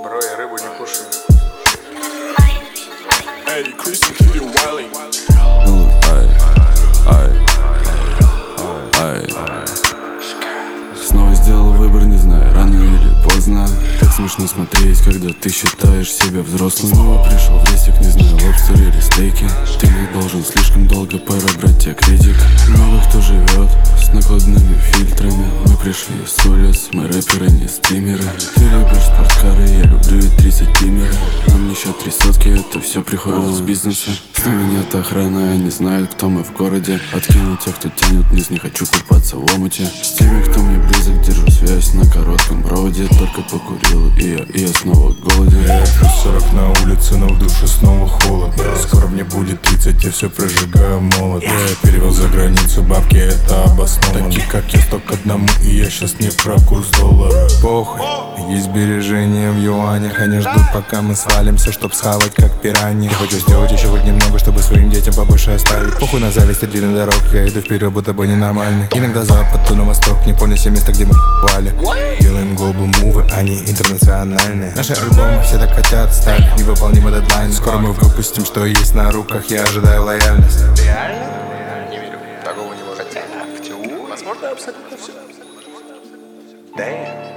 Бро, я рыбу не кушаю. Эй, Кристи, Кири, Уайли. Снова сделал выбор, не знаю, рано или поздно. Так смешно смотреть, когда ты считаешь себя взрослым. Снова пришел в рейсик, не знаю, лобстер или стейки. Ты не должен слишком долго, пора брать тебе кредит. Много кто живет с накладными фильтрами. Мы пришли с улиц, мы рэперы, не стримеры. Ты любишь спорткары, я люблю и 30 димеры. Нам еще 3 сотки, это все приходит из бизнеса. С нами нет охраны, они знают, кто мы в городе. Откинул тех, кто тянет вниз, не хочу купаться в омуте. С теми, кто мне близок, держу связь на коротком проводе. Только покурил, и я снова голоден. Плюс 40 на улице, но в душе снова холодно. Скоро мне будет 30, я все прожигаю молот. Я перевел за границу, бабки, это обоснованно. Такие как я, 100 к 1, и я сейчас не про курс доллара. Похуй, есть сбережения в юанях. Они ждут, пока мы свалимся, чтоб схавать как пираньи. Я хочу сделать еще хоть немного, чтобы своим детям побольше оставить. Похуй на зависть и длинный дорог, я иду вперед, будто бы ненормальный. Иногда запад, то на восток, не помню все места, где мы вали. Делаем глобал мувы, они интернациональные. Наши альбомы все так хотят стать невыполнимый дедлайн. Скоро мы выпустим, что есть на руках, я ожидаю лояльность. Реально? Не верю. Такого не может. Хотя, в теории. Возможно, абсолютно все. Да.